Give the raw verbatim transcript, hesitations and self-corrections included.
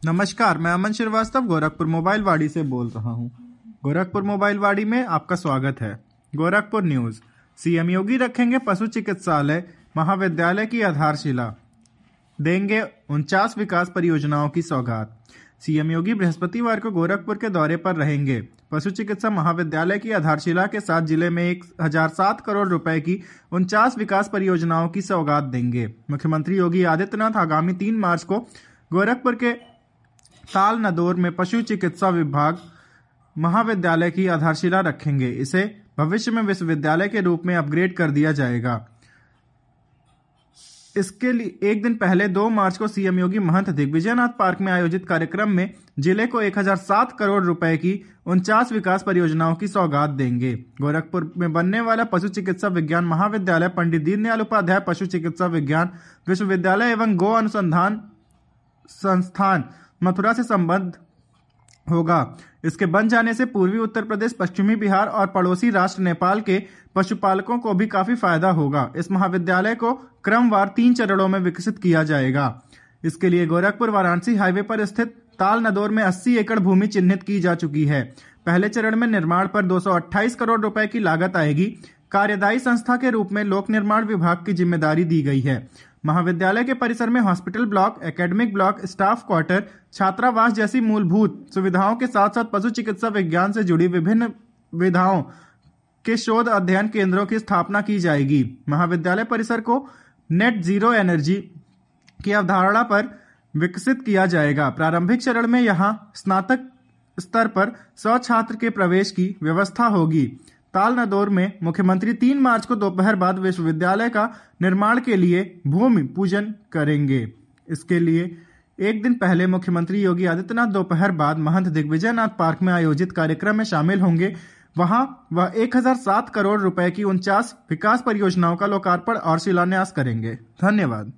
नमस्कार, मैं अमन श्रीवास्तव गोरखपुर मोबाइल वाड़ी से बोल रहा हूँ। गोरखपुर मोबाइल वाड़ी में आपका स्वागत है। गोरखपुर न्यूज। सीएम योगी रखेंगे पशु चिकित्सालय महाविद्यालय की आधारशिला, देंगे उनचास विकास परियोजनाओं की सौगात। सीएम योगी बृहस्पतिवार को गोरखपुर के दौरे पर रहेंगे। पशु चिकित्सा महाविद्यालय की आधारशिला के साथ जिले में एक हजार सात करोड़ रुपए की उनचास विकास परियोजनाओं की सौगात देंगे। मुख्यमंत्री योगी आदित्यनाथ आगामी तीन मार्च को गोरखपुर के ताल नदौर में पशु चिकित्सा विभाग महाविद्यालय की आधारशिला रखेंगे। इसे भविष्य में विश्वविद्यालय के रूप में अपग्रेड कर दिया जाएगा। इसके लिए एक दिन पहले दो मार्च को सीएम योगी महंत दिग्विजयनाथ पार्क में आयोजित कार्यक्रम में जिले को एक हजार सात करोड़ रुपए की उनचास विकास परियोजनाओं की सौगात देंगे। गोरखपुर में बनने वाला पशु चिकित्सा विज्ञान महाविद्यालय पंडित दीनदयाल उपाध्याय पशु चिकित्सा विज्ञान विश्वविद्यालय एवं गो अनुसंधान संस्थान मथुरा से संबद्ध होगा। इसके बन जाने से पूर्वी उत्तर प्रदेश, पश्चिमी बिहार और पड़ोसी राष्ट्र नेपाल के पशुपालकों को भी काफी फायदा होगा। इस महाविद्यालय को क्रमवार तीन चरणों में विकसित किया जाएगा। इसके लिए गोरखपुर वाराणसी हाईवे पर स्थित ताल नदौर में अस्सी एकड़ भूमि चिन्हित की जा चुकी है। पहले चरण में निर्माण पर दो सौ अट्ठाईस करोड़ रुपए की लागत आएगी। कार्यदायी संस्था के रूप में लोक निर्माण विभाग की जिम्मेदारी दी गई है। महाविद्यालय के परिसर में hospital block, academic block, staff quarter, छात्रावास जैसी मूलभूत सुविधाओं के साथ साथ पशु चिकित्सा विज्ञान से जुड़ी विभिन्न विधाओं के शोध अध्ययन केंद्रों की स्थापना की जाएगी। महाविद्यालय परिसर को नेट जीरो एनर्जी की अवधारणा पर विकसित किया जाएगा। प्रारंभिक चरण में यहां स्नातक स्तर पर सौ छात्र के प्रवेश की व्यवस्था होगी। ताल नदौर में मुख्यमंत्री तीन मार्च को दोपहर बाद विश्वविद्यालय का निर्माण के लिए भूमि पूजन करेंगे। इसके लिए एक दिन पहले मुख्यमंत्री योगी आदित्यनाथ दोपहर बाद महंत दिग्विजयनाथ पार्क में आयोजित कार्यक्रम में शामिल होंगे। वहां वह एक हजार सात करोड़ रुपए की उनचास विकास परियोजनाओं का लोकार्पण और शिलान्यास करेंगे। धन्यवाद।